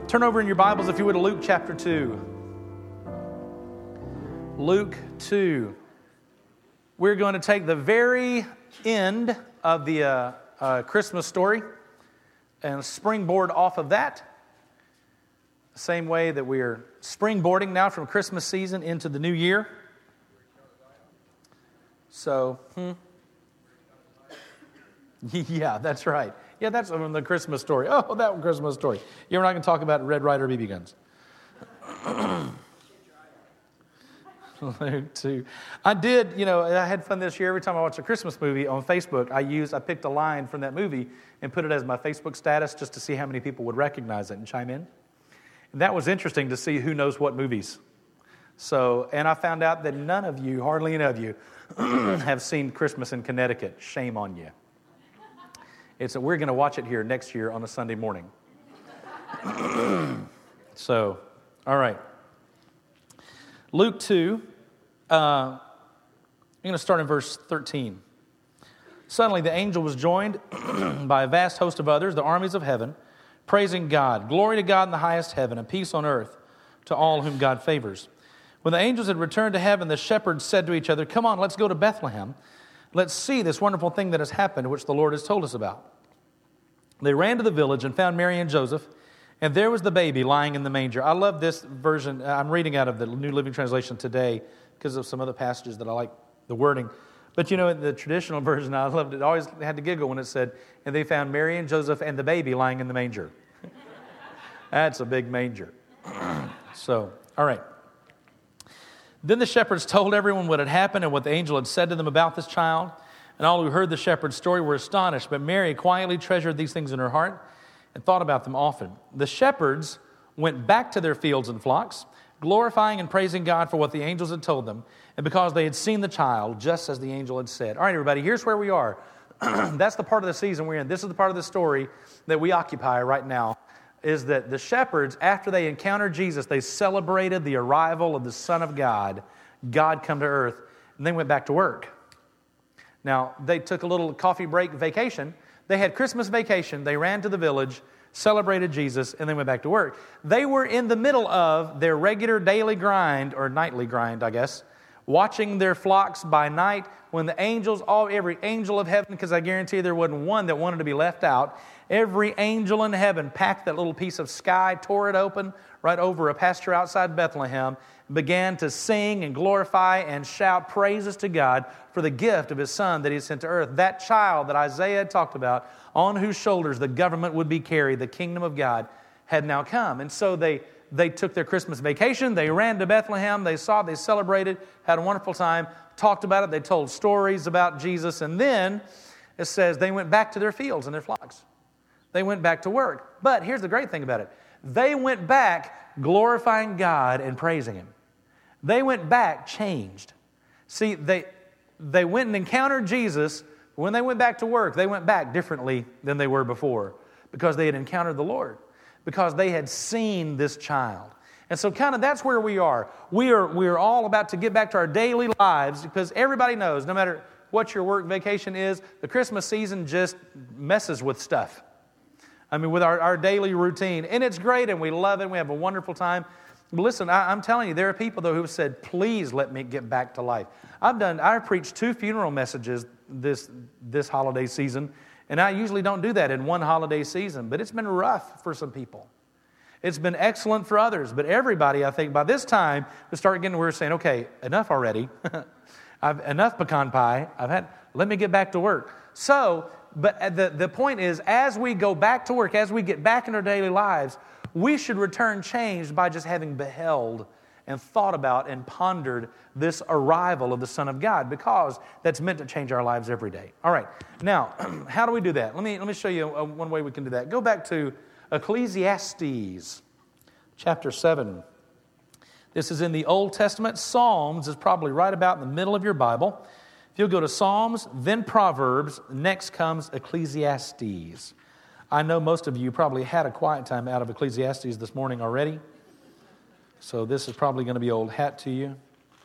Turn over in your Bibles, if you would, to Luke chapter 2. Luke 2. We're going to take the very end of the Christmas story and springboard off of that. The same way that we are springboarding now from Christmas season into the new year. So, yeah, that's right. Yeah, that's from the Christmas story. Oh, that Christmas story. Yeah, we're not going to talk about Red Ryder BB guns. Luke 2. I did, I had fun this year. Every time I watch a Christmas movie on Facebook, I picked a line from that movie and put it as my Facebook status just to see how many people would recognize it and chime in. And that was interesting to see who knows what movies. So, and I found out that none of you, hardly any of you, have seen Christmas in Connecticut. Shame on you. We're going to watch it here next year on a Sunday morning. So, all right. Luke 2, I'm going to start in verse 13. Suddenly the angel was joined by a vast host of others, the armies of heaven, praising God. Glory to God in the highest heaven, and peace on earth to all whom God favors. When the angels had returned to heaven, the shepherds said to each other, "Come on, let's go to Bethlehem. Let's see this wonderful thing that has happened, which the Lord has told us about." They ran to the village and found Mary and Joseph, and there was the baby lying in the manger. I love this version. I'm reading out of the New Living Translation today because of some other passages that I like the wording. But in the traditional version, I loved it. I always had to giggle when it said, "And they found Mary and Joseph and the baby lying in the manger." That's a big manger. So, all right. Then the shepherds told everyone what had happened and what the angel had said to them about this child. And all who heard the shepherd's story were astonished. But Mary quietly treasured these things in her heart and thought about them often. The shepherds went back to their fields and flocks, glorifying and praising God for what the angels had told them, and because they had seen the child just as the angel had said. All right, everybody, here's where we are. That's the part of the season we're in. This is the part of the story that we occupy right now, is that the shepherds, after they encountered Jesus, they celebrated the arrival of the Son of God, God come to earth, and they went back to work. Now, they took a little coffee break vacation. They had Christmas vacation. They ran to the village, celebrated Jesus, and then went back to work. They were in the middle of their regular daily grind, or nightly grind, I guess, watching their flocks by night when the angels, every angel of heaven, because I guarantee you there wasn't one that wanted to be left out, every angel in heaven packed that little piece of sky, tore it open right over a pasture outside Bethlehem, began to sing and glorify and shout praises to God for the gift of His Son that He sent to earth. That child that Isaiah had talked about, on whose shoulders the government would be carried, the kingdom of God, had now come. And so they took their Christmas vacation. They ran to Bethlehem. They celebrated, had a wonderful time, talked about it. They told stories about Jesus. And then it says they went back to their fields and their flocks. They went back to work. But here's the great thing about it. They went back glorifying God and praising Him. They went back changed. See, they went and encountered Jesus. When they went back to work, they went back differently than they were before because they had encountered the Lord, because they had seen this child. And so kind of that's where we are. We are all about to get back to our daily lives, because everybody knows, no matter what your work vacation is, the Christmas season just messes with stuff. I mean, with our daily routine. And it's great, and we love it, and we have a wonderful time. But listen, I'm telling you, there are people, though, who have said, "Please let me get back to life." I've preached 2 funeral messages this holiday season, and I usually don't do that in one holiday season, but it's been rough for some people. It's been excellent for others, but everybody, I think, by this time, we're saying, okay, enough already. Enough pecan pie. Let me get back to work. So, but the point is, as we go back to work, as we get back in our daily lives, we should return changed by just having beheld and thought about and pondered this arrival of the Son of God, because that's meant to change our lives every day. All right. Now, how do we do that? Let me show you one way we can do that. Go back to Ecclesiastes chapter 7. This is in the Old Testament. Psalms is probably right about in the middle of your Bible. If you'll go to Psalms, then Proverbs, next comes Ecclesiastes. I know most of you probably had a quiet time out of Ecclesiastes this morning already. So this is probably going to be old hat to you.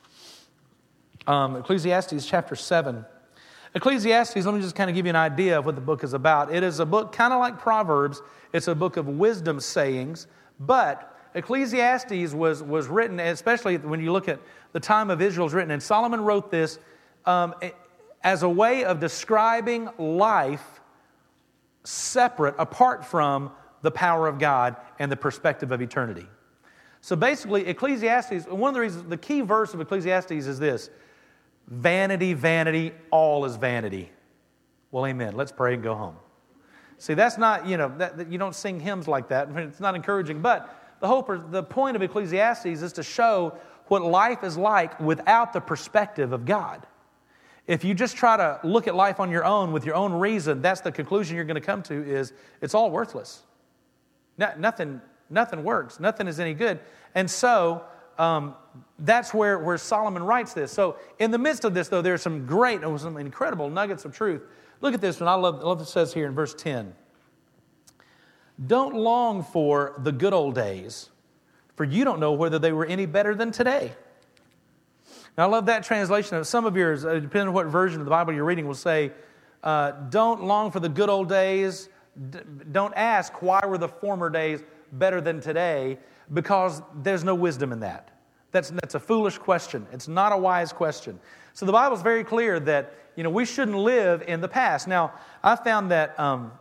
Ecclesiastes chapter 7. Ecclesiastes, let me just kind of give you an idea of what the book is about. It is a book kind of like Proverbs. It's a book of wisdom sayings, But Ecclesiastes was written, especially when you look at the time of Israel's written, and Solomon wrote this as a way of describing life separate, apart from the power of God and the perspective of eternity. So basically, Ecclesiastes, one of the reasons, the key verse of Ecclesiastes is this: vanity, vanity, all is vanity. Well, amen. Let's pray and go home. See, that's not, that you don't sing hymns like that. It's not encouraging. But the point of Ecclesiastes is to show what life is like without the perspective of God. If you just try to look at life on your own with your own reason, that's the conclusion you're going to come to, is it's all worthless. Nothing works. Nothing is any good. And so that's where Solomon writes this. So in the midst of this, though, there's some incredible nuggets of truth. Look at this one. I love what it says here in verse 10. Don't long for the good old days, for you don't know whether they were any better than today. Now, I love that translation. Some of yours, depending on what version of the Bible you're reading, will say, don't long for the good old days. Don't ask, why were the former days better than today? Because there's no wisdom in that. That's a foolish question. It's not a wise question. So the Bible's very clear that, we shouldn't live in the past. Now, I found that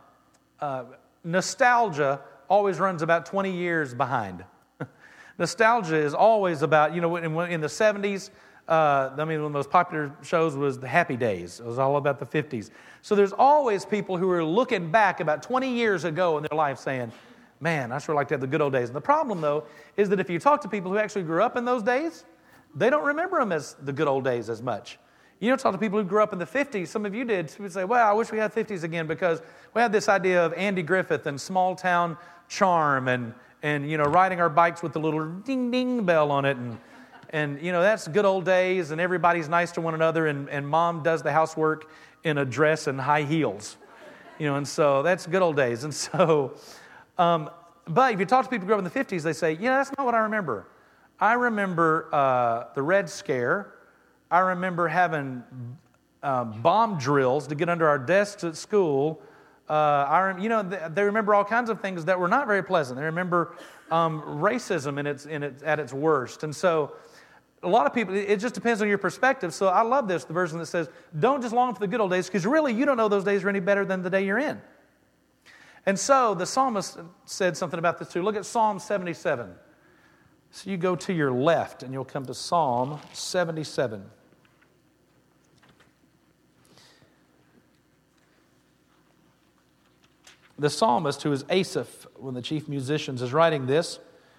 nostalgia always runs about 20 years behind. Nostalgia is always about, in the 70s, one of the most popular shows was The Happy Days. It was all about the 50s. So there's always people who are looking back about 20 years ago in their life saying, man, I sure like to have the good old days. And the problem, though, is that if you talk to people who actually grew up in those days, they don't remember them as the good old days as much. You don't talk to people who grew up in the 50s. Some of you did. You would say, well, I wish we had 50s again, because we had this idea of Andy Griffith and small town charm and riding our bikes with the little ding ding bell on it, and that's good old days, and everybody's nice to one another, and mom does the housework in a dress and high heels, and so that's good old days. And so, but if you talk to people who grew up in the 50s, they say, that's not what I remember. I remember the Red Scare. I remember having bomb drills to get under our desks at school. They remember all kinds of things that were not very pleasant. They remember racism at its worst. And so a lot of people, it just depends on your perspective. So I love the version that says, don't just long for the good old days, because really you don't know those days are any better than the day you're in. And so the psalmist said something about this too. Look at Psalm 77. So you go to your left and you'll come to Psalm 77. The psalmist, who is Asaph, one of the chief musicians, is writing this.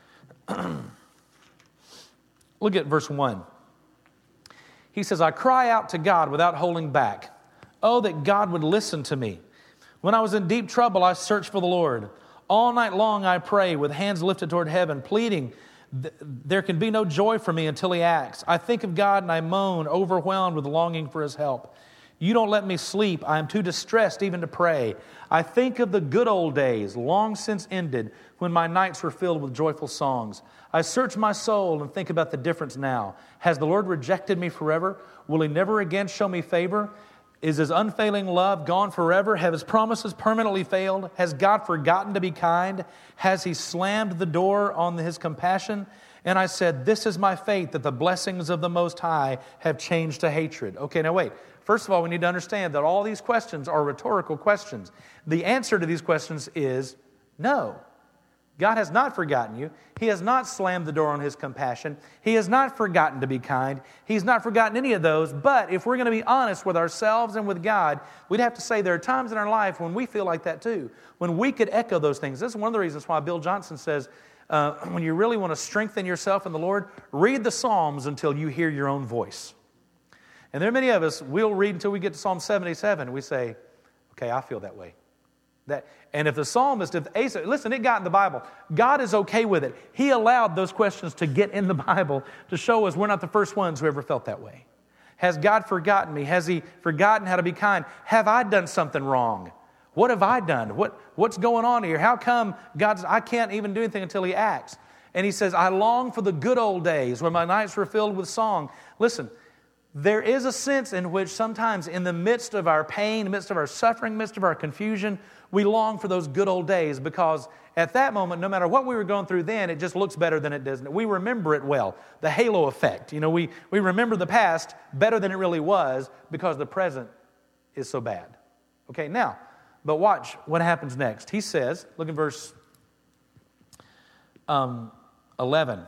Look at verse 1. He says, I cry out to God without holding back. Oh, that God would listen to me. When I was in deep trouble, I searched for the Lord. All night long I pray with hands lifted toward heaven, pleading, there can be no joy for me until He acts. I think of God and I moan, overwhelmed with longing for His help. You don't let me sleep. I am too distressed even to pray. I think of the good old days, long since ended, when my nights were filled with joyful songs. I search my soul and think about the difference now. Has the Lord rejected me forever? Will He never again show me favor? Is His unfailing love gone forever? Have His promises permanently failed? Has God forgotten to be kind? Has He slammed the door on His compassion? And I said, this is my fate, that the blessings of the Most High have changed to hatred. Okay, now wait. First of all, we need to understand that all these questions are rhetorical questions. The answer to these questions is no. God has not forgotten you. He has not slammed the door on His compassion. He has not forgotten to be kind. He's not forgotten any of those. But if we're going to be honest with ourselves and with God, we'd have to say there are times in our life when we feel like that too, when we could echo those things. This is one of the reasons why Bill Johnson says, when you really want to strengthen yourself in the Lord, read the Psalms until you hear your own voice. And there are many of us, we'll read until we get to Psalm 77, and we say, okay, I feel that way. And if the psalmist, listen, it got in the Bible. God is okay with it. He allowed those questions to get in the Bible to show us we're not the first ones who ever felt that way. Has God forgotten me? Has He forgotten how to be kind? Have I done something wrong? What have I done? What's going on here? How come I can't even do anything until He acts? And he says, I long for the good old days when my nights were filled with song. Listen, there is a sense in which sometimes in the midst of our pain, in the midst of our suffering, in the midst of our confusion, We long for those good old days because at that moment, no matter what we were going through then, it just looks better than it does. We remember it well. The halo effect. We remember the past better than it really was because the present is so bad. Okay, now, but watch what happens next. He says, look in verse 11.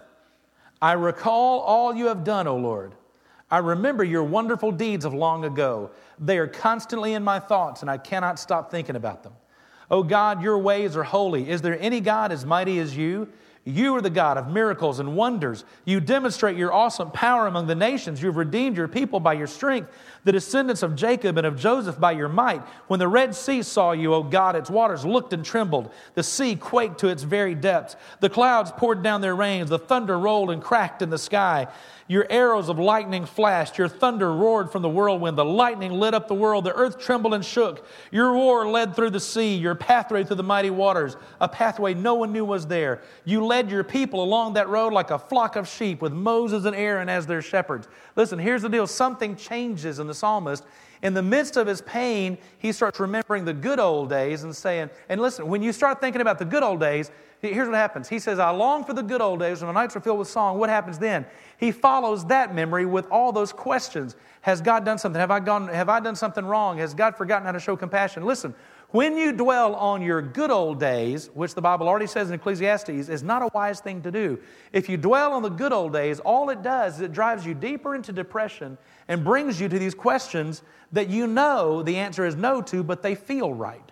I recall all you have done, O Lord. I remember your wonderful deeds of long ago. They are constantly in my thoughts, and I cannot stop thinking about them. O God, your ways are holy. Is there any God as mighty as you? You are the God of miracles and wonders. You demonstrate your awesome power among the nations. You have redeemed your people by your strength, the descendants of Jacob and of Joseph by your might. When the Red Sea saw you, O God, its waters looked and trembled. The sea quaked to its very depths. The clouds poured down their rains. The thunder rolled and cracked in the sky. Your arrows of lightning flashed. Your thunder roared from the whirlwind. The lightning lit up the world. The earth trembled and shook. Your roar led through the sea. Your pathway through the mighty waters. A pathway no one knew was there. You led your people along that road like a flock of sheep with Moses and Aaron as their shepherds. Listen, here's the deal. Something changes in the psalmist. In the midst of his pain, he starts remembering the good old days and saying, and listen, when you start thinking about the good old days, here's what happens. He says, I long for the good old days when the nights are filled with song. What happens then? He follows that memory with all those questions. Has God done something? Have I done something wrong? Has God forgotten how to show compassion? Listen, when you dwell on your good old days, which the Bible already says in Ecclesiastes, is not a wise thing to do. If you dwell on the good old days, all it does is it drives you deeper into depression and brings you to these questions that you know the answer is no to, but they feel right.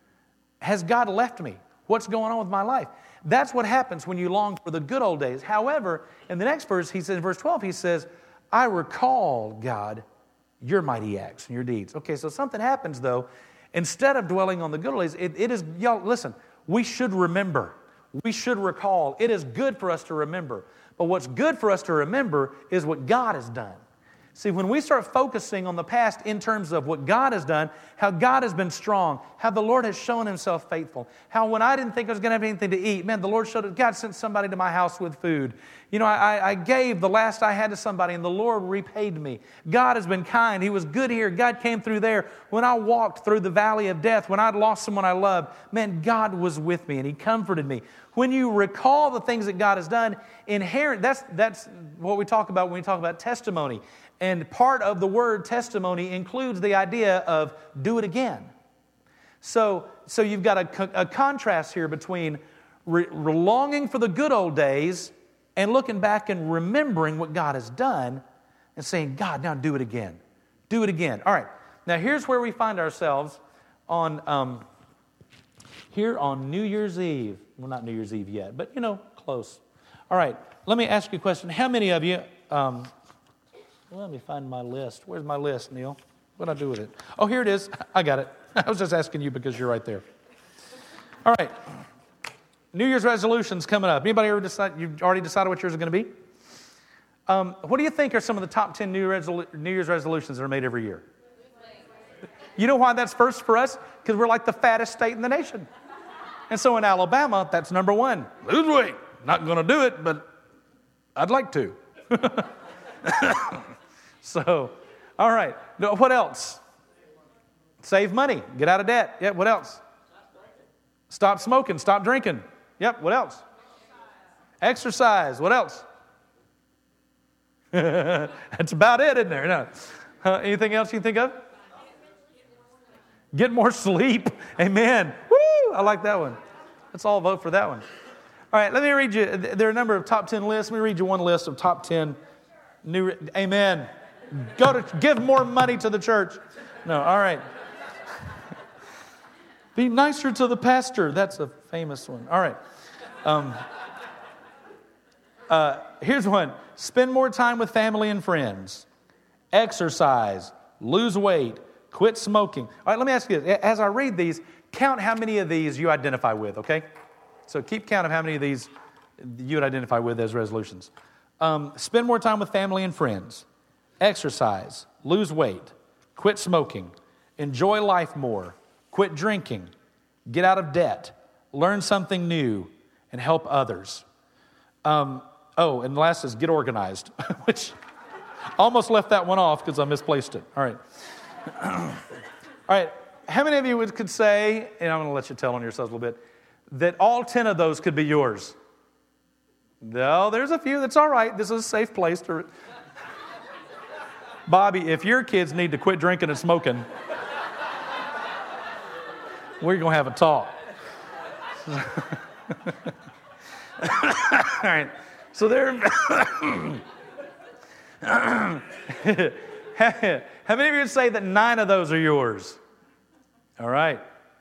Has God left me? What's going on with my life? That's what happens when you long for the good old days. However, in the next verse, he says, in verse 12, he says, I recall, God, your mighty acts and your deeds. Okay, so something happens, though. Instead of dwelling on the good old days, it is, y'all, listen, we should remember. We should recall. It is good for us to remember. But what's good for us to remember is what God has done. See, when we start focusing on the past in terms of what God has done, how God has been strong, how the Lord has shown Himself faithful, how when I didn't think I was going to have anything to eat, man, the Lord showed it. God sent somebody to my house with food. I gave the last I had to somebody, and the Lord repaid me. God has been kind. He was good here. God came through there. When I walked through the valley of death, when I'd lost someone I loved, man, God was with me, and He comforted me. When you recall the things that God has done, that's what we talk about when we talk about testimony. And part of the word testimony includes the idea of do it again. So you've got a contrast here between longing for the good old days and looking back and remembering what God has done and saying, God, now do it again. Do it again. All right. Now here's where we find ourselves on New Year's Eve. Well, not New Year's Eve yet, but close. All right. Let me ask you a question. How many of you... let me find my list. Where's my list, Neil? What did I do with it? Oh, here it is. I got it. I was just asking you because you're right there. All right. New Year's resolutions coming up. Anybody ever decide? You've already decided what yours are going to be? What do you think are some of the top 10 New Year's resolutions that are made every year? You know why that's first for us? Because we're like the fattest state in the nation. And so in Alabama, that's number one. Lose weight. Not going to do it, but I'd like to. So, all right. What else? Save money. Get out of debt. Yeah, what else? Stop smoking. Stop drinking. Yep, what else? Exercise. What else? That's about it, isn't there? No. Anything else you think of? Get more sleep. Amen. Woo! I like that one. Let's all vote for that one. All right, let me read you. There are a number of top 10 lists. Let me read you one list of top 10 new. Amen. Give more money to the church. No, all right. Be nicer to the pastor. That's a famous one. All right. Here's one. Spend more time with family and friends. Exercise. Lose weight. Quit smoking. All right, let me ask you this. As I read these, count how many of these you identify with, okay? So keep count of how many of these you would identify with as resolutions. Spend more time with family and friends. Exercise. Lose weight. Quit smoking. Enjoy life more. Quit drinking. Get out of debt. Learn something new. And help others. And the last is get organized, which almost left that one off because I misplaced it. All right. All right. How many of you could say, and I'm going to let you tell on yourselves a little bit, that all 10 of those could be yours? No, there's a few. That's all right. This is a safe place to... Bobby, if your kids need to quit drinking and smoking, we're going to have a talk. All right. So there... How many of you would say that 9 of those are yours? All right.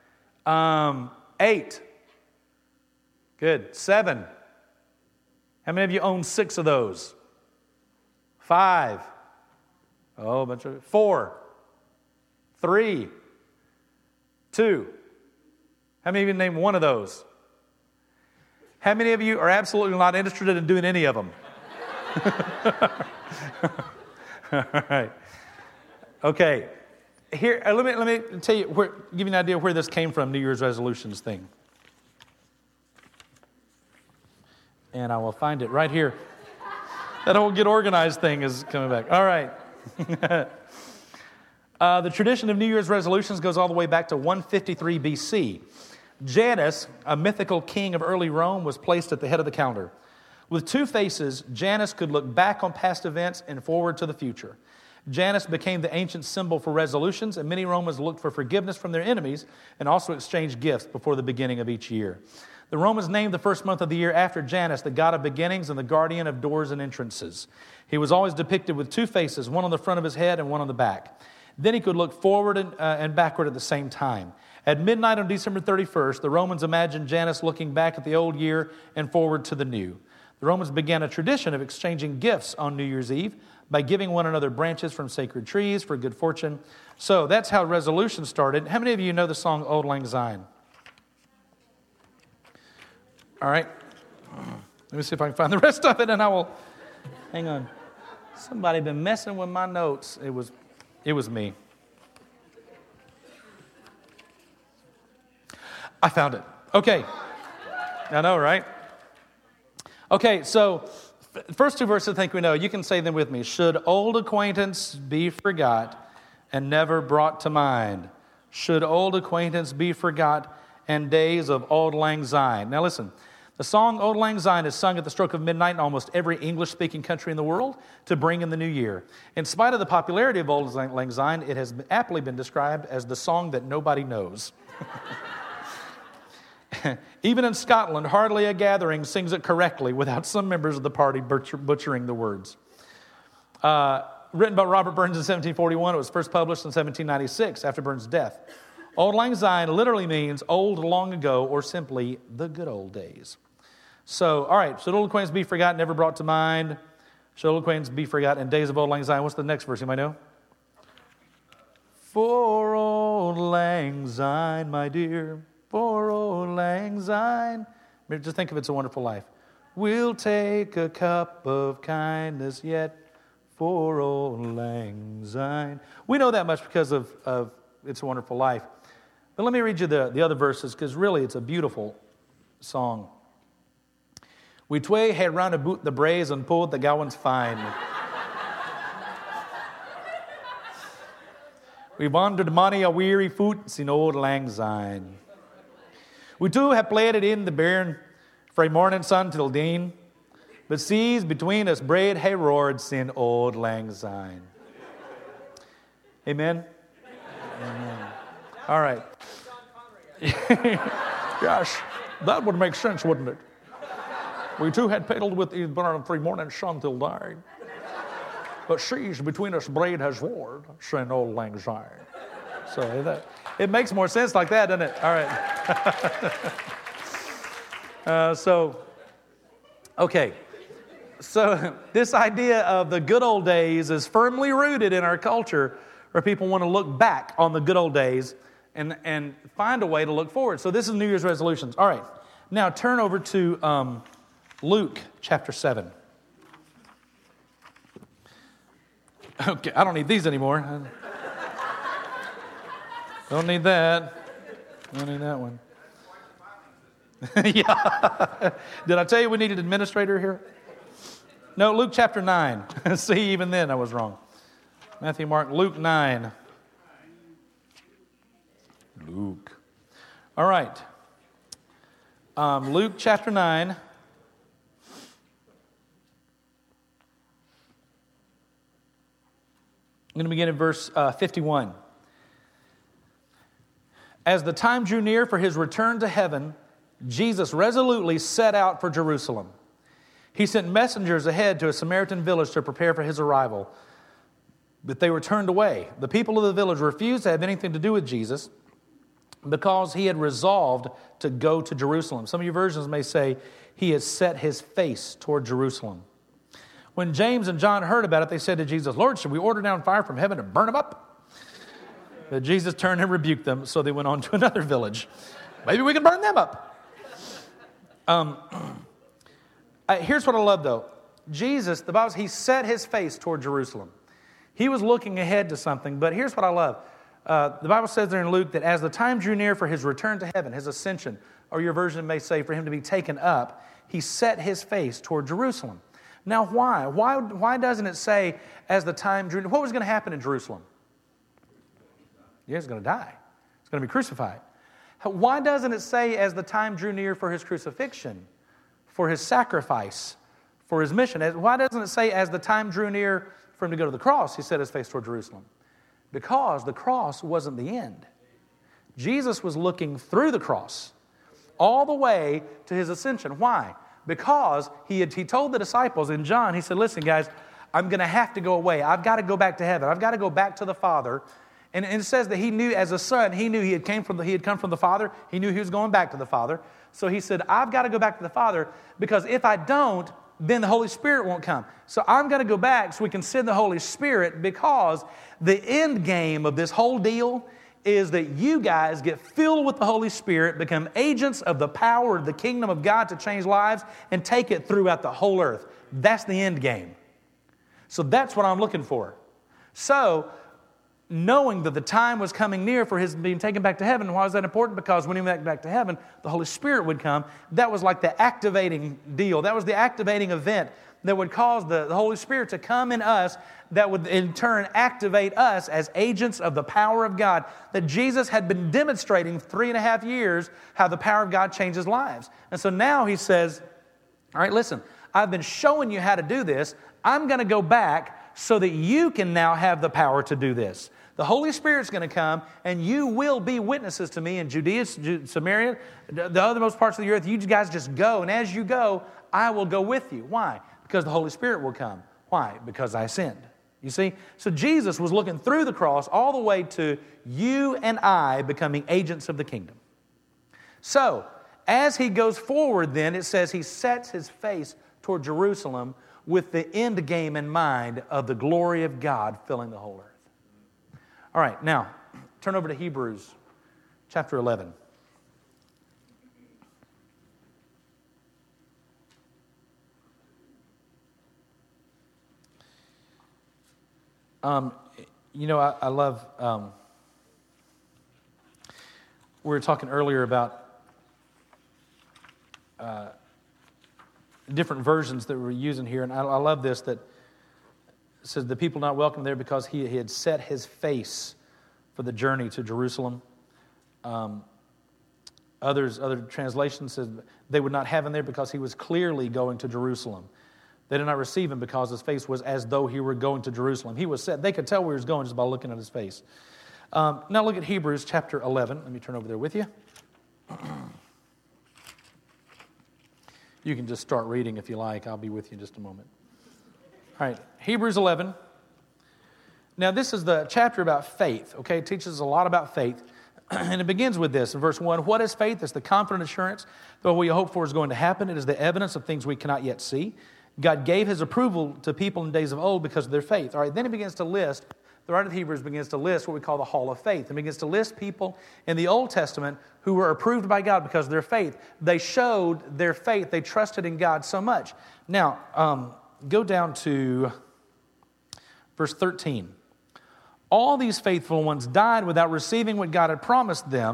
8. Good. 7. How many of you own 6 of those? 5. Oh, a bunch of 4. 3. 2. How many of you name 1 of those? How many of you are absolutely not interested in doing any of them? All right. Okay. Here, let me tell you, give you an idea where this came from, New Year's resolutions thing. And I will find it right here. That whole get organized thing is coming back. All right. The tradition of New Year's resolutions goes all the way back to 153 BC. Janus, a mythical king of early Rome, was placed at the head of the calendar. With 2 faces, Janus could look back on past events and forward to the future. Janus became the ancient symbol for resolutions, and many Romans looked for forgiveness from their enemies and also exchanged gifts before the beginning of each year. The Romans named the first month of the year after Janus, the god of beginnings and the guardian of doors and entrances. He was always depicted with 2 faces, one on the front of his head and one on the back. Then he could look forward and backward at the same time. At midnight on December 31st, the Romans imagined Janus looking back at the old year and forward to the new. The Romans began a tradition of exchanging gifts on New Year's Eve by giving one another branches from sacred trees for good fortune. So that's how resolutions started. How many of you know the song Auld Lang Syne? All right. Let me see if I can find the rest of it, and I will... Hang on. Somebody been messing with my notes. It was me. I found it. Okay. I know, right? Okay, so first 2 verses I think we know. You can say them with me. Should old acquaintance be forgot and never brought to mind? Should old acquaintance be forgot and days of Auld Lang Syne? Now listen, the song Auld Lang Syne is sung at the stroke of midnight in almost every English-speaking country in the world to bring in the new year. In spite of the popularity of Auld Lang Syne, it has aptly been described as the song that nobody knows. Even in Scotland, hardly a gathering sings it correctly without some members of the party butchering the words. Written by Robert Burns in 1741, it was first published in 1796 after Burns' death. Auld Lang Syne literally means old long ago, or simply the good old days. So, all right, should old acquaintance be forgotten, never brought to mind? Should old acquaintance be forgotten in days of Auld Lang Syne? What's the next verse? You might know? For Auld Lang Syne, my dear, for Auld Lang Syne. Just think of It's a Wonderful Life. We'll take a cup of kindness yet for Auld Lang Syne. We know that much because of It's a Wonderful Life. But let me read you the other verses, because really it's a beautiful song. We twa had round about the braes and pulled the gowans fine. We wandered many a weary foot sin Auld Lang Syne. We too have played it in the bairn frae morning sun till deen, but seas between us braid hae roared sin Auld Lang Syne. Amen? Amen. All right. Gosh, that would make sense, wouldn't it? We too had paddled with the burn frae morning sun till died, but seas between us braid has roared sin Auld Lang Syne. So it makes more sense like that, doesn't it? All right. Okay. So this idea of the good old days is firmly rooted in our culture, where people want to look back on the good old days and find a way to look forward. So this is New Year's resolutions. All right. Now turn over to Luke chapter 7. Okay, I don't need these anymore. Don't need that. Don't need that one. Yeah. Did I tell you we needed an administrator here? No, Luke chapter 9. See, even then I was wrong. Matthew, Mark, Luke 9. Luke. All right. Luke chapter 9. I'm going to begin at verse 51. As the time drew near for his return to heaven, Jesus resolutely set out for Jerusalem. He sent messengers ahead to a Samaritan village to prepare for his arrival. But they were turned away. The people of the village refused to have anything to do with Jesus because he had resolved to go to Jerusalem. Some of your versions may say he has set his face toward Jerusalem. When James and John heard about it, they said to Jesus, Lord, should we order down fire from heaven and burn them up? But Jesus turned and rebuked them, so they went on to another village. Maybe we can burn them up. Here's what I love, though. Jesus, the Bible says, he set his face toward Jerusalem. He was looking ahead to something, but here's what I love. The Bible says there in Luke that as the time drew near for his return to heaven, his ascension, or your version may say for him to be taken up, he set his face toward Jerusalem. Now, why? Why doesn't it say as the time drew near? What was going to happen in Jerusalem? Yeah, he's going to die. He's going to be crucified. Why doesn't it say as the time drew near for his crucifixion, for his sacrifice, for his mission? Why doesn't it say as the time drew near for him to go to the cross, he set his face toward Jerusalem? Because the cross wasn't the end. Jesus was looking through the cross all the way to his ascension. Why? Because he told the disciples in John, he said, listen, guys, I'm going to have to go away. I've got to go back to heaven. I've got to go back to the Father. And it says that he knew as a son, he knew he had come from the Father. He knew he was going back to the Father. So he said, I've got to go back to the Father because if I don't, then the Holy Spirit won't come. So I'm going to go back so we can send the Holy Spirit because the end game of this whole deal is that you guys get filled with the Holy Spirit, become agents of the power of the kingdom of God to change lives and take it throughout the whole earth. That's the end game. So that's what I'm looking for. So knowing that the time was coming near for his being taken back to heaven. Why was that important? Because when he went back to heaven, the Holy Spirit would come. That was like the activating deal. That was the activating event that would cause the Holy Spirit to come in us, that would in turn activate us as agents of the power of God. That Jesus had been demonstrating 3.5 years how the power of God changes lives. And so now he says, all right, listen, I've been showing you how to do this. I'm going to go back so that you can now have the power to do this. The Holy Spirit's going to come, and you will be witnesses to me in Judea, Samaria, the othermost parts of the earth. You guys just go, and as you go, I will go with you. Why? Because the Holy Spirit will come. Why? Because I ascend. You see? So Jesus was looking through the cross all the way to you and I becoming agents of the kingdom. So, as he goes forward then, it says he sets his face toward Jerusalem with the end game in mind of the glory of God filling the whole earth. All right, now, turn over to Hebrews chapter 11. I love, we were talking earlier about different versions that we're using here, and I love this, that it says the people not welcome there because he had set his face for the journey to Jerusalem. Other translations says they would not have him there because he was clearly going to Jerusalem. They did not receive him because his face was as though he were going to Jerusalem. He was set. They could tell where he was going just by looking at his face. Now look at Hebrews chapter 11. Let me turn over there with you. You can just start reading if you like. I'll be with you in just a moment. All right, Hebrews 11. Now this is the chapter about faith, okay? It teaches us a lot about faith. And it begins with this in verse 1. What is faith? It's the confident assurance that what we hope for is going to happen. It is the evidence of things we cannot yet see. God gave his approval to people in days of old because of their faith. All right, then he begins to list, the writer of Hebrews begins to list what we call the hall of faith. And begins to list people in the Old Testament who were approved by God because of their faith. They showed their faith. They trusted in God so much. Now, go down to verse 13. All these faithful ones died without receiving what God had promised them,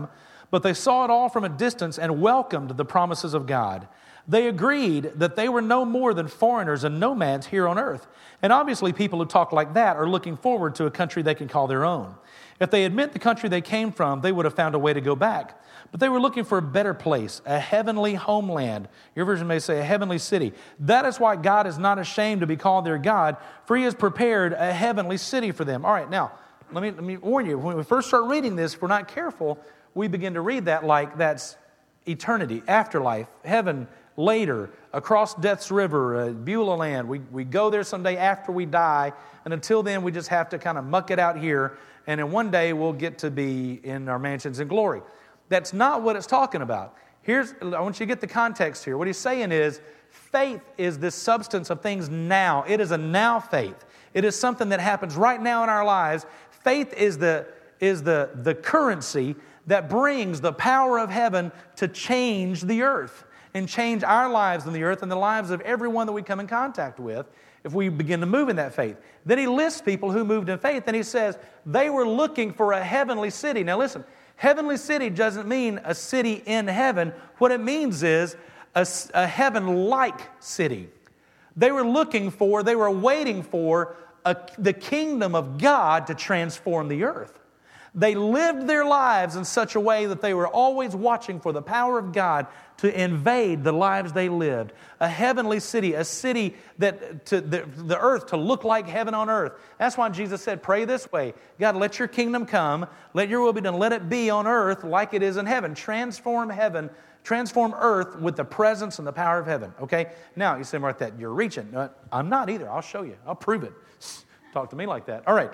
but they saw it all from a distance and welcomed the promises of God. They agreed that they were no more than foreigners and nomads here on earth. And obviously people who talk like that are looking forward to a country they can call their own. If they admit the country they came from, they would have found a way to go back. But they were looking for a better place, a heavenly homeland. Your version may say a heavenly city. That is why God is not ashamed to be called their God, for He has prepared a heavenly city for them. All right, now, let me warn you, when we first start reading this, if we're not careful, we begin to read that like that's eternity, afterlife, heaven, later, across Death's River, Beulah land. We go there someday after we die, and until then we just have to kind of muck it out here, and then one day we'll get to be in our mansions in glory. That's not what it's talking about. I want you to get the context here. What he's saying is, faith is this substance of things now. It is a now faith. It is something that happens right now in our lives. Faith is the currency that brings the power of heaven to change the earth and change our lives on the earth and the lives of everyone that we come in contact with if we begin to move in that faith. Then he lists people who moved in faith, and he says they were looking for a heavenly city. Now listen, heavenly city doesn't mean a city in heaven. What it means is a heaven-like city. They were waiting for the kingdom of God to transform the earth. They lived their lives in such a way that they were always watching for the power of God to invade the lives they lived. A heavenly city, a city that the earth to look like heaven on earth. That's why Jesus said, pray this way. God, let your kingdom come. Let your will be done. Let it be on earth like it is in heaven. Transform earth with the presence and the power of heaven. Okay? Now, you say, Martha, you're reaching. No, I'm not either. I'll show you. I'll prove it. Talk to me like that. All right.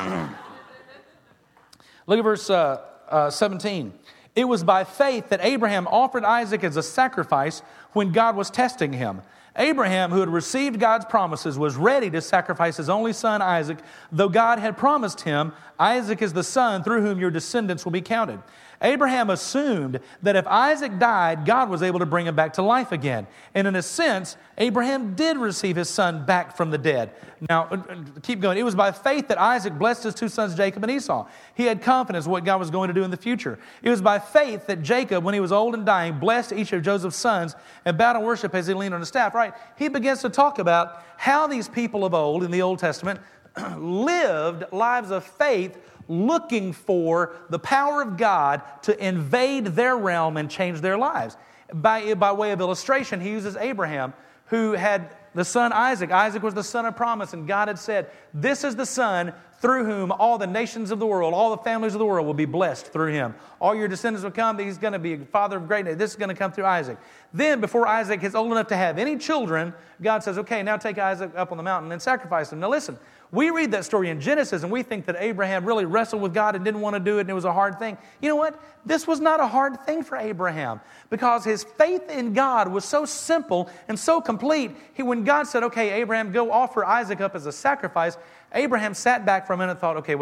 Look at verse 17. It was by faith that Abraham offered Isaac as a sacrifice when God was testing him. Abraham, who had received God's promises, was ready to sacrifice his only son Isaac, though God had promised him, Isaac is the son through whom your descendants will be counted. Abraham assumed that if Isaac died, God was able to bring him back to life again. And in a sense, Abraham did receive his son back from the dead. Now, keep going. It was by faith that Isaac blessed his two sons, Jacob and Esau. He had confidence in what God was going to do in the future. It was by faith that Jacob, when he was old and dying, blessed each of Joseph's sons and bowed in worship as he leaned on his staff. Right? He begins to talk about how these people of old in the Old Testament lived lives of faith, looking for the power of God to invade their realm and change their lives. By way of illustration, he uses Abraham, who had the son Isaac. Isaac was the son of promise, and God had said, this is the son through whom all the nations of the world, all the families of the world will be blessed through him. All your descendants will come. He's going to be a father of great nations. This is going to come through Isaac. Then, before Isaac is old enough to have any children, God says, okay, now take Isaac up on the mountain and sacrifice him. Now listen, we read that story in Genesis and we think that Abraham really wrestled with God and didn't want to do it and it was a hard thing. You know what? This was not a hard thing for Abraham because his faith in God was so simple and so complete. When God said, okay, Abraham, go offer Isaac up as a sacrifice, Abraham sat back for a minute and thought, okay,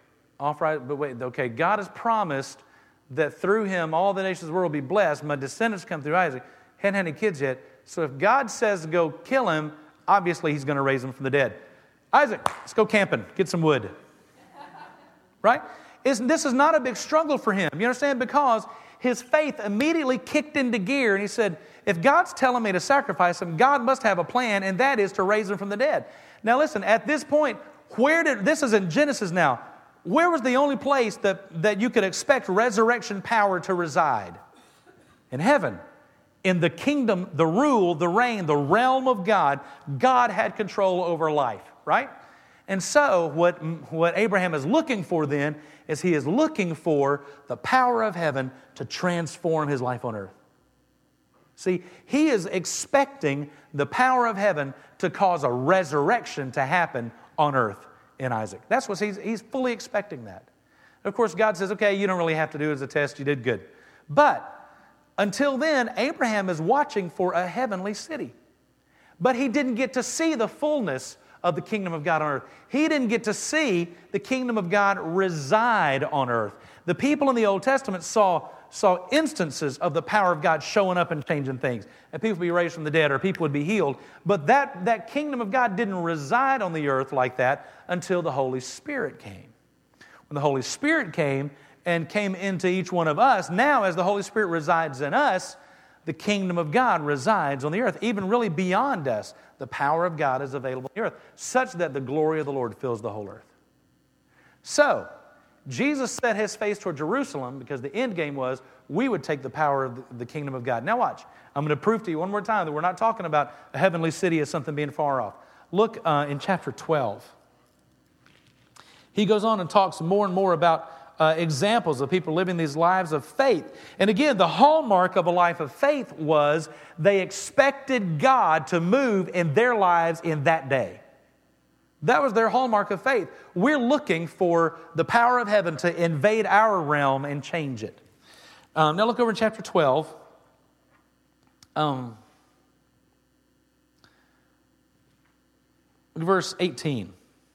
God has promised that through him all the nations of the world will be blessed. My descendants come through Isaac. Hadn't had any kids yet. So if God says to go kill him, obviously he's going to raise him from the dead. Isaac, let's go camping, get some wood. Right? This is not a big struggle for him. You understand? Because his faith immediately kicked into gear and he said, if God's telling me to sacrifice him, God must have a plan, and that is to raise him from the dead. Now listen, at this point, this is in Genesis now, where was the only place that you could expect resurrection power to reside? In heaven. In the kingdom, the rule, the reign, the realm of God, God had control over life, right? And so what Abraham is looking for then is he is looking for the power of heaven to transform his life on earth. See, he is expecting the power of heaven to cause a resurrection to happen on earth in Isaac. That's what he's fully expecting that. Of course, God says, okay, you don't really have to do it as a test. You did good. But until then, Abraham is watching for a heavenly city. But he didn't get to see the fullness of the kingdom of God on earth. He didn't get to see the kingdom of God reside on earth. The people in the Old Testament saw instances of the power of God showing up and changing things. And people would be raised from the dead or people would be healed. But that kingdom of God didn't reside on the earth like that until the Holy Spirit came. When the Holy Spirit came, and came into each one of us, now as the Holy Spirit resides in us, the kingdom of God resides on the earth, even really beyond us. The power of God is available on the earth, such that the glory of the Lord fills the whole earth. So, Jesus set his face toward Jerusalem because the end game was we would take the power of the kingdom of God. Now watch, I'm going to prove to you one more time that we're not talking about a heavenly city as something being far off. Look in chapter 12. He goes on and talks more and more about examples of people living these lives of faith. And again, the hallmark of a life of faith was they expected God to move in their lives in that day. That was their hallmark of faith. We're looking for the power of heaven to invade our realm and change it. Now look over in chapter 12. Verse 18.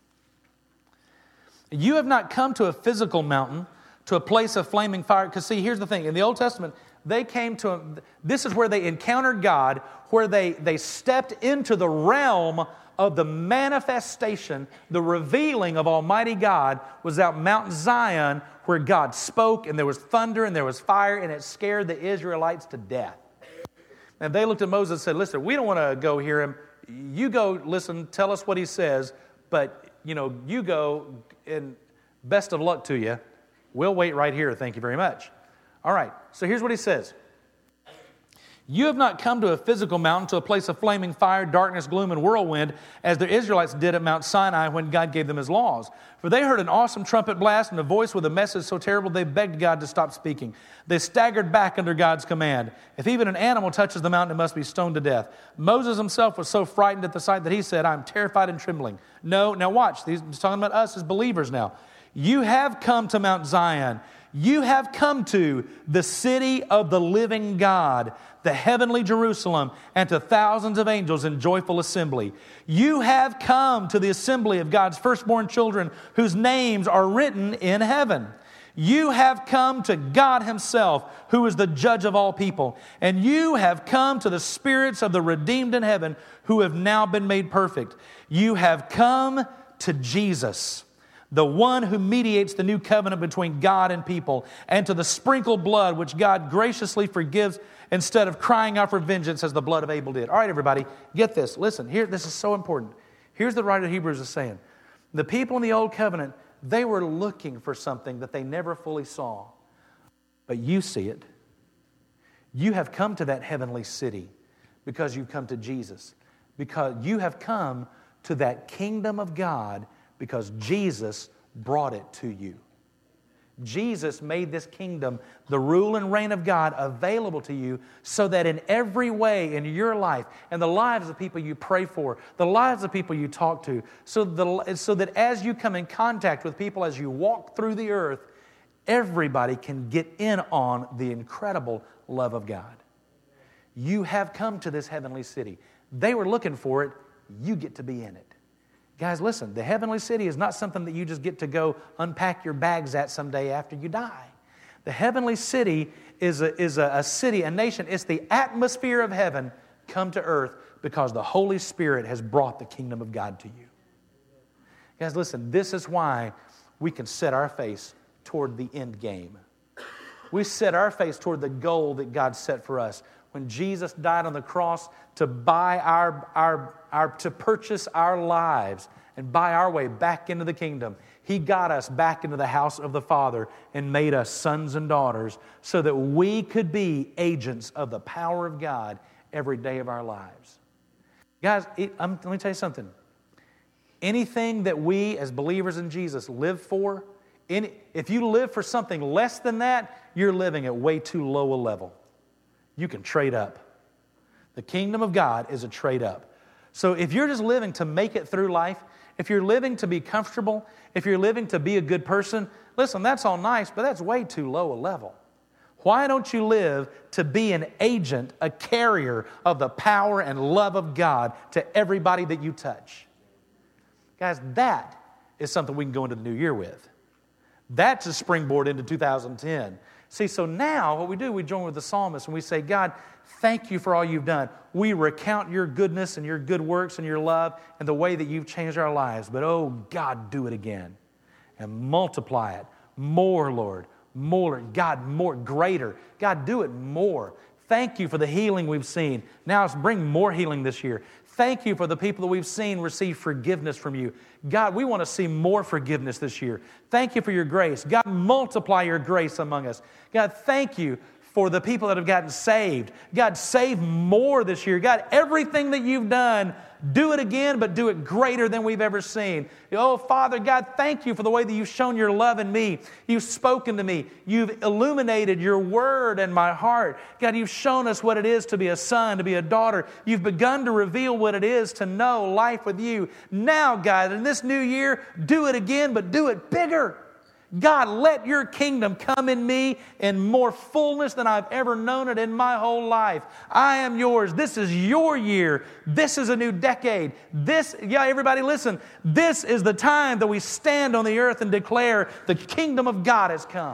You have not come to a physical mountain, to a place of flaming fire. Because see, here's the thing. In the Old Testament, they came to, this is where they encountered God, where they stepped into the realm of the manifestation, the revealing of Almighty God was out Mount Zion, where God spoke, and there was thunder, and there was fire, and it scared the Israelites to death. And they looked at Moses and said, listen, we don't want to go hear him. You go, listen, tell us what he says, but, you go, and best of luck to you. We'll wait right here. Thank you very much. All right, so here's what he says. You have not come to a physical mountain, to a place of flaming fire, darkness, gloom, and whirlwind, as the Israelites did at Mount Sinai when God gave them his laws. For they heard an awesome trumpet blast and a voice with a message so terrible they begged God to stop speaking. They staggered back under God's command. If even an animal touches the mountain, it must be stoned to death. Moses himself was so frightened at the sight that he said, I'm terrified and trembling. No, now watch. He's talking about us as believers now. You have come to Mount Zion. You have come to the city of the living God, the heavenly Jerusalem, and to thousands of angels in joyful assembly. You have come to the assembly of God's firstborn children whose names are written in heaven. You have come to God himself, who is the judge of all people. And you have come to the spirits of the redeemed in heaven who have now been made perfect. You have come to Jesus, the one who mediates the new covenant between God and people, and to the sprinkled blood which God graciously forgives instead of crying out for vengeance as the blood of Abel did. All right, everybody, get this. Listen, here, this is so important. Here's the writer of Hebrews is saying, the people in the old covenant, they were looking for something that they never fully saw. But you see it. You have come to that heavenly city because you've come to Jesus. Because you have come to that kingdom of God because Jesus brought it to you. Jesus made this kingdom, the rule and reign of God, available to you so that in every way in your life and the lives of people you pray for, the lives of people you talk to, so that as you come in contact with people as you walk through the earth, everybody can get in on the incredible love of God. You have come to this heavenly city. They were looking for it. You get to be in it. Guys, listen, the heavenly city is not something that you just get to go unpack your bags at someday after you die. The heavenly city is a city, a nation. It's the atmosphere of heaven come to earth because the Holy Spirit has brought the kingdom of God to you. Guys, listen, this is why we can set our face toward the end game. We set our face toward the goal that God set for us. When Jesus died on the cross to buy to purchase our lives and buy our way back into the kingdom, He got us back into the house of the Father and made us sons and daughters so that we could be agents of the power of God every day of our lives. Guys, let me tell you something. Anything that we as believers in Jesus live for, if you live for something less than that, you're living at way too low a level. You can trade up. The kingdom of God is a trade up. So if you're just living to make it through life, if you're living to be comfortable, if you're living to be a good person, listen, that's all nice, but that's way too low a level. Why don't you live to be an agent, a carrier of the power and love of God to everybody that you touch? Guys, that is something we can go into the new year with. That's a springboard into 2010. See, so now what we do, we join with the psalmist and we say, God, thank you for all you've done. We recount your goodness and your good works and your love and the way that you've changed our lives. But, oh, God, do it again and multiply it. More, Lord. More, God, more, greater. God, do it more. Thank you for the healing we've seen. Now let's bring more healing this year. Thank you for the people that we've seen receive forgiveness from you. God, we want to see more forgiveness this year. Thank you for your grace. God, multiply your grace among us. God, thank you for the people that have gotten saved. God, save more this year. God, everything that you've done, do it again, but do it greater than we've ever seen. Oh, Father, God, thank you for the way that you've shown your love in me. You've spoken to me. You've illuminated your word in my heart. God, you've shown us what it is to be a son, to be a daughter. You've begun to reveal what it is to know life with you. Now, God, in this new year, do it again, but do it bigger. God, let your kingdom come in me in more fullness than I've ever known it in my whole life. I am yours. This is your year. This is a new decade. Everybody listen. This is the time that we stand on the earth and declare the kingdom of God has come.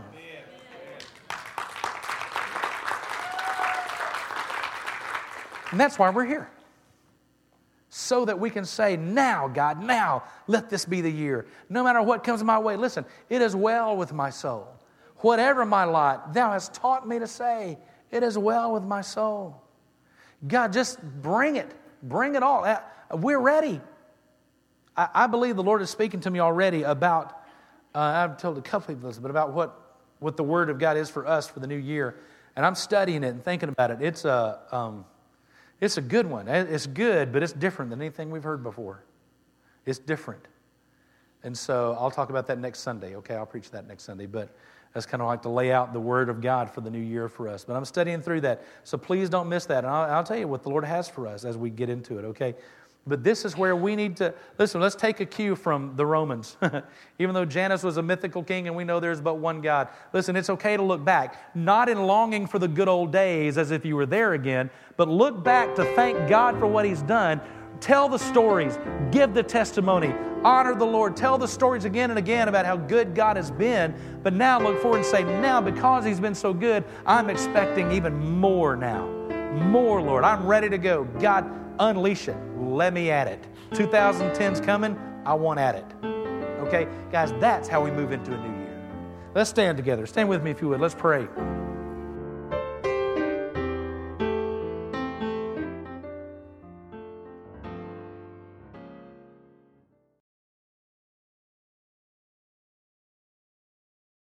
And that's why we're here. So that we can say, now, God, now, let this be the year. No matter what comes my way, listen, it is well with my soul. Whatever my lot, thou hast taught me to say, it is well with my soul. God, just bring it. Bring it all. We're ready. I believe the Lord is speaking to me already about, I've told a couple of this, but about what the Word of God is for us for the new year. And I'm studying it and thinking about it. It's a good one. It's good, but it's different than anything we've heard before. It's different. And so I'll talk about that next Sunday, okay? I'll preach that next Sunday. But that's kind of like to lay out the Word of God for the new year for us. But I'm studying through that. So please don't miss that. And I'll tell you what the Lord has for us as we get into it, okay? But this is where we need to, listen, let's take a cue from the Romans. Even though Janus was a mythical king and we know there's but one God. Listen, it's okay to look back, not in longing for the good old days as if you were there again, but look back to thank God for what He's done. Tell the stories, give the testimony, honor the Lord, tell the stories again and again about how good God has been, but now look forward and say, now because He's been so good, I'm expecting even more now. More, Lord. I'm ready to go. God, unleash it. Let me at it. 2010's coming. I want at it. Okay? Guys, that's how we move into a new year. Let's stand together. Stand with me if you would. Let's pray.